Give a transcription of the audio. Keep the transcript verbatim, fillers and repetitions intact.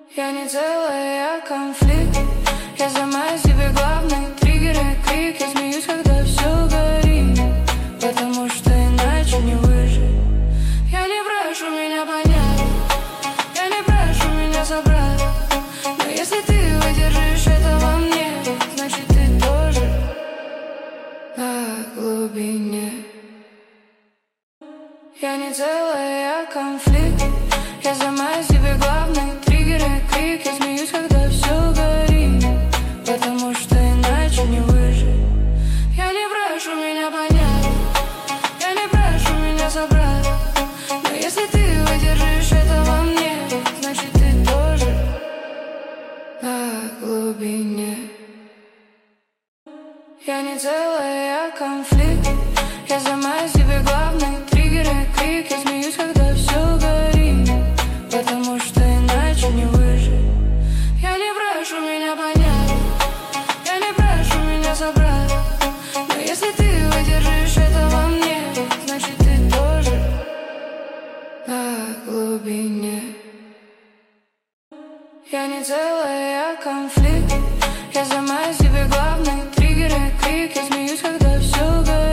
Я не целая, я конфликт. Я сама себе главный триггер и крик. Я смеюсь, когда все горит, потому что иначе не выжить. Я не прошу меня понять, я не прошу меня собрать. Но если ты выдержишь это во мне, значит ты тоже на глубине. Я не целая, я конфликт. Я сама себе главный триггер и крик. Я смеюсь, когда все горит, потому что иначе не выжить. Я не прошу меня понять, я не прошу меня собрать. Но если ты выдержишь это во мне, значит ты тоже на глубине. Я не целая, я конфликт. Я сама себе главный триггер и крик. Я смеюсь, когда все горит, потому что иначе не выжить. Я не прошу меня понять, я не прошу меня собрать. Но если ты выдержишь это во мне, значит ты тоже на глубине. Я не целая, я конфликт. Я сама себе главный триггер и крик. Я смеюсь, когда все горит,